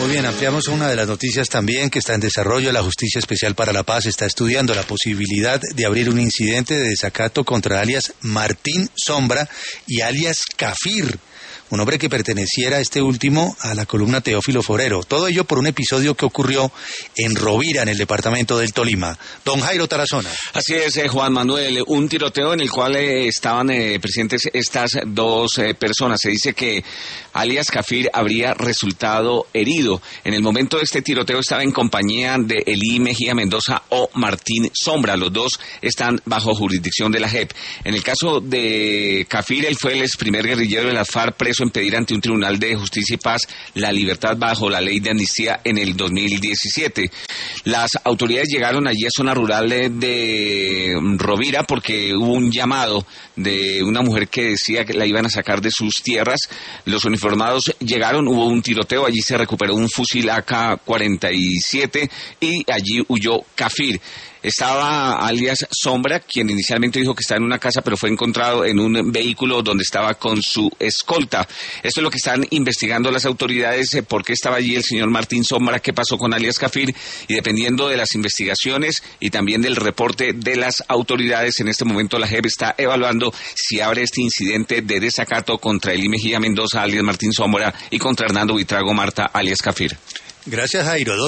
Muy bien, ampliamos una de las noticias también que está en desarrollo. La Justicia Especial para la Paz está estudiando la posibilidad de abrir un incidente de desacato contra alias Martín Sombra y alias Cafir, un hombre que perteneciera este último a la columna Teófilo Forero. Todo ello por un episodio que ocurrió en Rovira, en el departamento del Tolima. Don Jairo Tarazona. Así es, Juan Manuel, un tiroteo en el cual estaban presentes estas dos personas. Se dice que alias Cafir habría resultado herido. En el momento de este tiroteo estaba en compañía de Elí Mejía Mendoza o Martín Sombra. Los dos están bajo jurisdicción de la JEP. En el caso de Cafir, él fue el ex primer guerrillero de las FARC preso en pedir ante un tribunal de justicia y paz la libertad bajo la ley de amnistía en el 2017. Las autoridades llegaron allí a zona rural de Rovira porque hubo un llamado de una mujer que decía que la iban a sacar de sus tierras. Los uniformados llegaron, hubo un tiroteo, allí se recuperó un fusil AK-47 y allí huyó Cafir. Estaba alias Sombra, quien inicialmente dijo que estaba en una casa, pero fue encontrado en un vehículo donde estaba con su escolta. Esto es lo que están investigando las autoridades, por qué estaba allí el señor Martín Sombra, qué pasó con alias Cafir, y dependiendo de las investigaciones y también del reporte de las autoridades, en este momento la JEP está evaluando si abre este incidente de desacato contra Elí Mejía Mendoza, alias Martín Sombra, y contra Hernando Buitrago Marta, alias Cafir. Gracias, Jairo.